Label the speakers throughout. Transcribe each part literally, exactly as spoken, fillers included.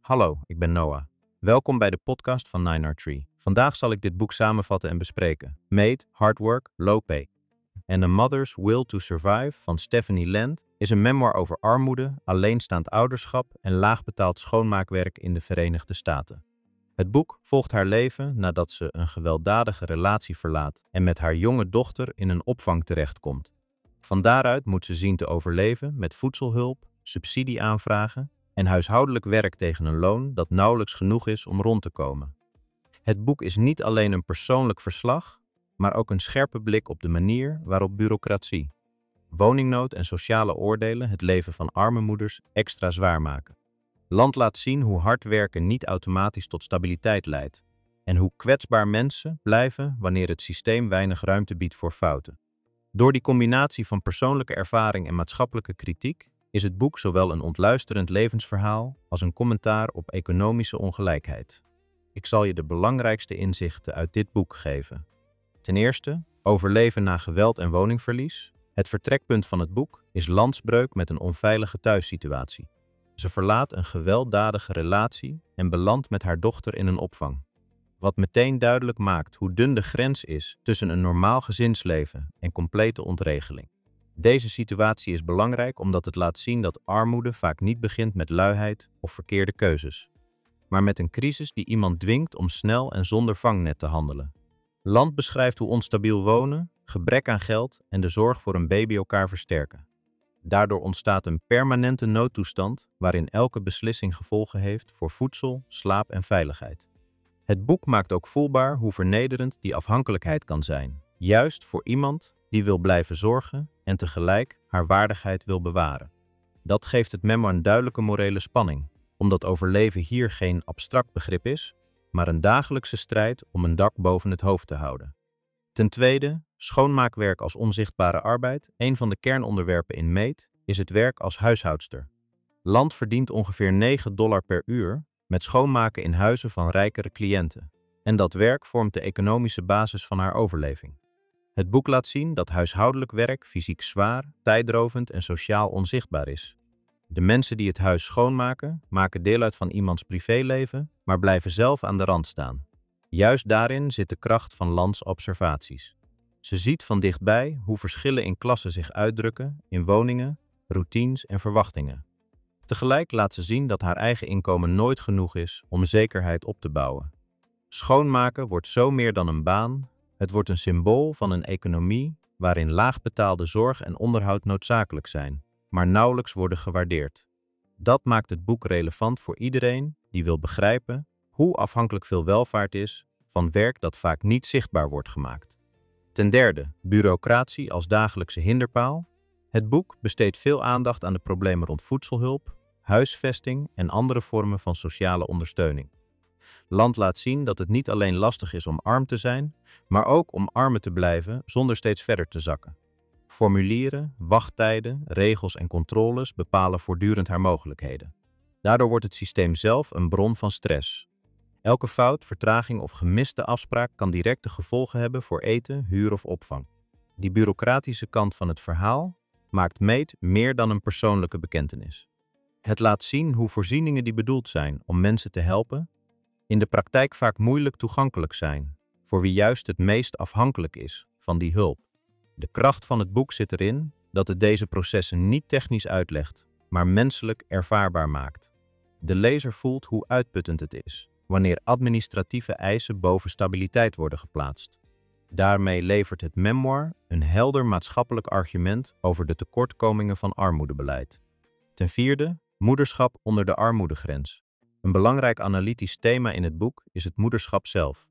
Speaker 1: Hallo, ik ben Noah. Welkom bij de podcast van nine R Tree. Vandaag zal ik dit boek samenvatten en bespreken. Made, Hard Work, Low Pay. And A Mother's Will to Survive van Stephanie Land is een memoir over armoede, alleenstaand ouderschap en laagbetaald schoonmaakwerk in de Verenigde Staten. Het boek volgt haar leven nadat ze een gewelddadige relatie verlaat en met haar jonge dochter in een opvang terechtkomt. Van daaruit moet ze zien te overleven met voedselhulp, subsidieaanvragen en huishoudelijk werk tegen een loon dat nauwelijks genoeg is om rond te komen. Het boek is niet alleen een persoonlijk verslag, maar ook een scherpe blik op de manier waarop bureaucratie, woningnood en sociale oordelen het leven van arme moeders extra zwaar maken. Land laat zien hoe hard werken niet automatisch tot stabiliteit leidt en hoe kwetsbaar mensen blijven wanneer het systeem weinig ruimte biedt voor fouten. Door die combinatie van persoonlijke ervaring en maatschappelijke kritiek is het boek zowel een ontluisterend levensverhaal als een commentaar op economische ongelijkheid. Ik zal je de belangrijkste inzichten uit dit boek geven. Ten eerste, overleven na geweld en woningverlies. Het vertrekpunt van het boek is landsbreuk met een onveilige thuissituatie. Ze verlaat een gewelddadige relatie en belandt met haar dochter in een opvang. Wat meteen duidelijk maakt hoe dun de grens is tussen een normaal gezinsleven en complete ontregeling. Deze situatie is belangrijk omdat het laat zien dat armoede vaak niet begint met luiheid of verkeerde keuzes, maar met een crisis die iemand dwingt om snel en zonder vangnet te handelen. Land beschrijft hoe onstabiel wonen, gebrek aan geld en de zorg voor een baby elkaar versterken. Daardoor ontstaat een permanente noodtoestand waarin elke beslissing gevolgen heeft voor voedsel, slaap en veiligheid. Het boek maakt ook voelbaar hoe vernederend die afhankelijkheid kan zijn, juist voor iemand die wil blijven zorgen en tegelijk haar waardigheid wil bewaren. Dat geeft het memoir een duidelijke morele spanning, omdat overleven hier geen abstract begrip is, maar een dagelijkse strijd om een dak boven het hoofd te houden. Ten tweede, schoonmaakwerk als onzichtbare arbeid. Een van de kernonderwerpen in Made is het werk als huishoudster. Land verdient ongeveer negen dollar per uur met schoonmaken in huizen van rijkere cliënten. En dat werk vormt de economische basis van haar overleving. Het boek laat zien dat huishoudelijk werk fysiek zwaar, tijdrovend en sociaal onzichtbaar is. De mensen die het huis schoonmaken, maken deel uit van iemands privéleven, maar blijven zelf aan de rand staan. Juist daarin zit de kracht van Lands observaties. Ze ziet van dichtbij hoe verschillen in klassen zich uitdrukken, in woningen, routines en verwachtingen. Tegelijk laat ze zien dat haar eigen inkomen nooit genoeg is om zekerheid op te bouwen. Schoonmaken wordt zo meer dan een baan, het wordt een symbool van een economie waarin laagbetaalde zorg en onderhoud noodzakelijk zijn, maar nauwelijks worden gewaardeerd. Dat maakt het boek relevant voor iedereen die wil begrijpen hoe afhankelijk veel welvaart is van werk dat vaak niet zichtbaar wordt gemaakt. Ten derde, bureaucratie als dagelijkse hinderpaal. Het boek besteedt veel aandacht aan de problemen rond voedselhulp, huisvesting en andere vormen van sociale ondersteuning. Land laat zien dat het niet alleen lastig is om arm te zijn, maar ook om armer te blijven zonder steeds verder te zakken. Formulieren, wachttijden, regels en controles bepalen voortdurend haar mogelijkheden. Daardoor wordt het systeem zelf een bron van stress. Elke fout, vertraging of gemiste afspraak kan directe gevolgen hebben voor eten, huur of opvang. Die bureaucratische kant van het verhaal maakt Made meer dan een persoonlijke bekentenis. Het laat zien hoe voorzieningen die bedoeld zijn om mensen te helpen, in de praktijk vaak moeilijk toegankelijk zijn, voor wie juist het meest afhankelijk is van die hulp. De kracht van het boek zit erin dat het deze processen niet technisch uitlegt, maar menselijk ervaarbaar maakt. De lezer voelt hoe uitputtend het is wanneer administratieve eisen boven stabiliteit worden geplaatst. Daarmee levert het memoir een helder maatschappelijk argument over de tekortkomingen van armoedebeleid. Ten vierde, moederschap onder de armoedegrens. Een belangrijk analytisch thema in het boek is het moederschap zelf.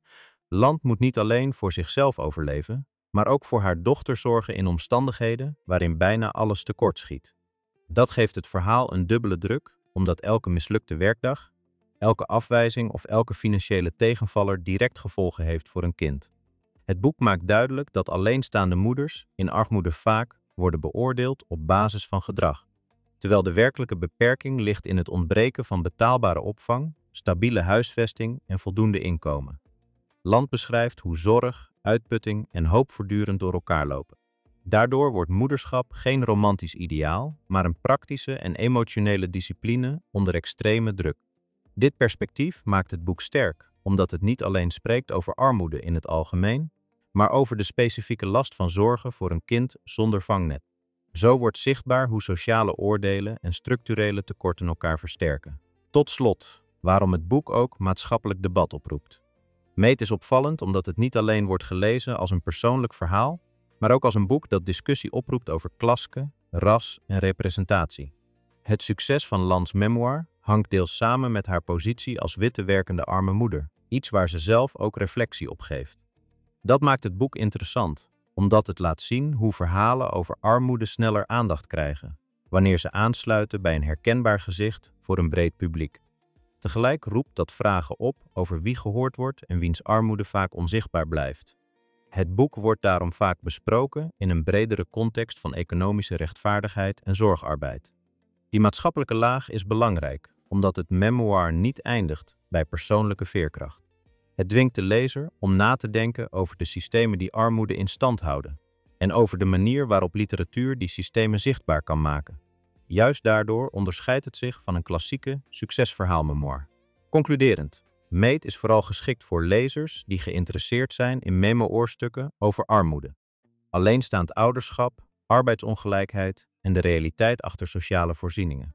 Speaker 1: Land moet niet alleen voor zichzelf overleven, maar ook voor haar dochter zorgen in omstandigheden waarin bijna alles tekortschiet. Dat geeft het verhaal een dubbele druk, omdat elke mislukte werkdag, elke afwijzing of elke financiële tegenvaller direct gevolgen heeft voor een kind. Het boek maakt duidelijk dat alleenstaande moeders in armoede vaak worden beoordeeld op basis van gedrag, terwijl de werkelijke beperking ligt in het ontbreken van betaalbare opvang, stabiele huisvesting en voldoende inkomen. Land beschrijft hoe zorg, uitputting en hoop voortdurend door elkaar lopen. Daardoor wordt moederschap geen romantisch ideaal, maar een praktische en emotionele discipline onder extreme druk. Dit perspectief maakt het boek sterk, omdat het niet alleen spreekt over armoede in het algemeen, maar over de specifieke last van zorgen voor een kind zonder vangnet. Zo wordt zichtbaar hoe sociale oordelen en structurele tekorten elkaar versterken. Tot slot, waarom het boek ook maatschappelijk debat oproept. Meet is opvallend omdat het niet alleen wordt gelezen als een persoonlijk verhaal, maar ook als een boek dat discussie oproept over klasse, ras en representatie. Het succes van Lands memoir hangt deels samen met haar positie als witte werkende arme moeder, iets waar ze zelf ook reflectie op geeft. Dat maakt het boek interessant, omdat het laat zien hoe verhalen over armoede sneller aandacht krijgen, wanneer ze aansluiten bij een herkenbaar gezicht voor een breed publiek. Tegelijk roept dat vragen op over wie gehoord wordt en wiens armoede vaak onzichtbaar blijft. Het boek wordt daarom vaak besproken in een bredere context van economische rechtvaardigheid en zorgarbeid. Die maatschappelijke laag is belangrijk, omdat het memoir niet eindigt bij persoonlijke veerkracht. Het dwingt de lezer om na te denken over de systemen die armoede in stand houden en over de manier waarop literatuur die systemen zichtbaar kan maken. Juist daardoor onderscheidt het zich van een klassieke succesverhaalmemoir. Concluderend, Meet is vooral geschikt voor lezers die geïnteresseerd zijn in memoirstukken over armoede, alleenstaand ouderschap, arbeidsongelijkheid en de realiteit achter sociale voorzieningen.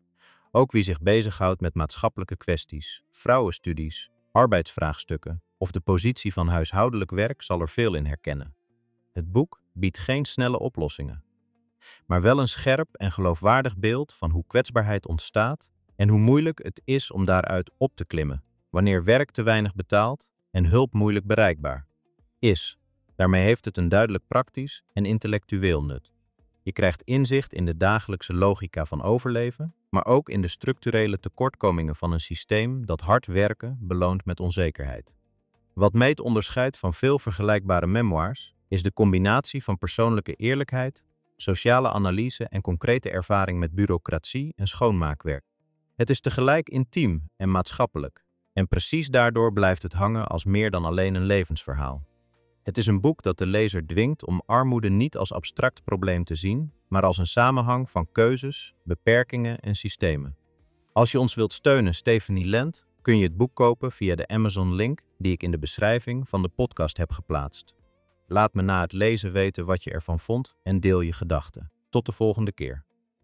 Speaker 1: Ook wie zich bezighoudt met maatschappelijke kwesties, vrouwenstudies, arbeidsvraagstukken of de positie van huishoudelijk werk zal er veel in herkennen. Het boek biedt geen snelle oplossingen, maar wel een scherp en geloofwaardig beeld van hoe kwetsbaarheid ontstaat en hoe moeilijk het is om daaruit op te klimmen, wanneer werk te weinig betaalt en hulp moeilijk bereikbaar is. Daarmee heeft het een duidelijk praktisch en intellectueel nut. Je krijgt inzicht in de dagelijkse logica van overleven, maar ook in de structurele tekortkomingen van een systeem dat hard werken beloont met onzekerheid. Wat Meet onderscheidt van veel vergelijkbare memoirs is de combinatie van persoonlijke eerlijkheid, sociale analyse en concrete ervaring met bureaucratie en schoonmaakwerk. Het is tegelijk intiem en maatschappelijk, en precies daardoor blijft het hangen als meer dan alleen een levensverhaal. Het is een boek dat de lezer dwingt om armoede niet als abstract probleem te zien, maar als een samenhang van keuzes, beperkingen en systemen. Als je ons wilt steunen, Stephanie Lent, kun je het boek kopen via de Amazon-link die ik in de beschrijving van de podcast heb geplaatst. Laat me na het lezen weten wat je ervan vond en deel je gedachten. Tot de volgende keer.